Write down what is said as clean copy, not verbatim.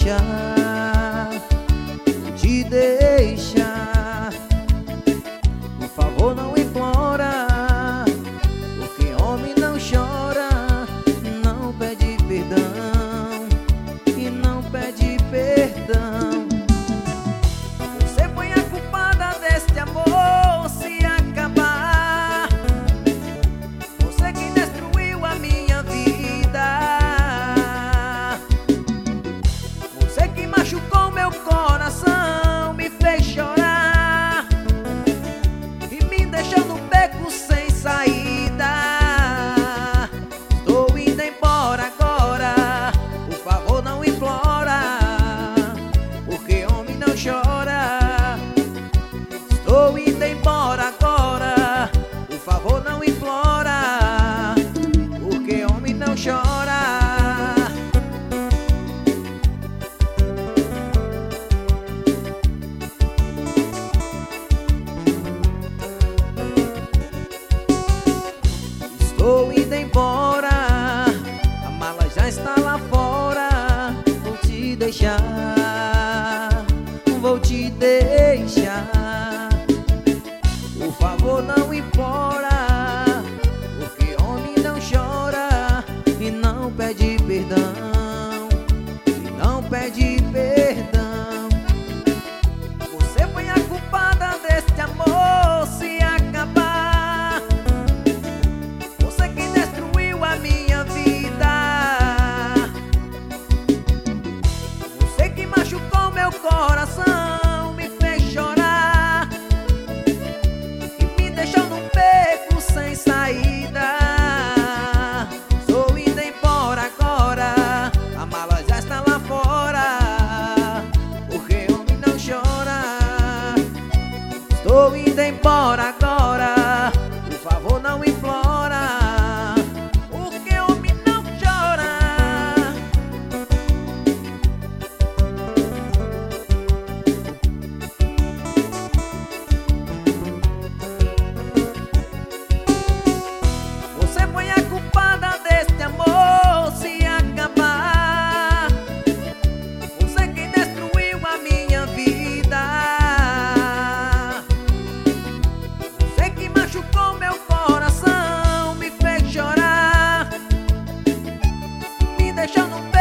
deixar, te deixar. Por favor, não implora, porque homem não chora, não pede perdão e não pede perdão. Você foi a culpada deste amor se acabar. Você que destruiu a minha vida. Você que machucou meu coração, me fez chorar e me deixou no beco sem saída. Estou indo embora agora, por favor não implora, porque homem não chora. Estou indo embora agora, por favor não implora, porque homem não chora. Estou indo embora, a mala já está lá fora. Vou te deixar, vou te deixar. Por favor não implora, porque homem não chora e não pede perdão, e não pede perdão. Você foi a culpada deste amor se acabar. Você que destruiu a minha vida. Você que machucou meu coração, me fez chorar e me deixou num beco sem saída. Estou indo embora agora, a mala já está lá fora, porque homem não chora. Estou indo embora agora, por favor não implora, porque homem não chora. Você foi a culpada deste amor se acabar. Você que destruiu a minha vida. Você que machucou meu coração, me fez chorar, me deixou no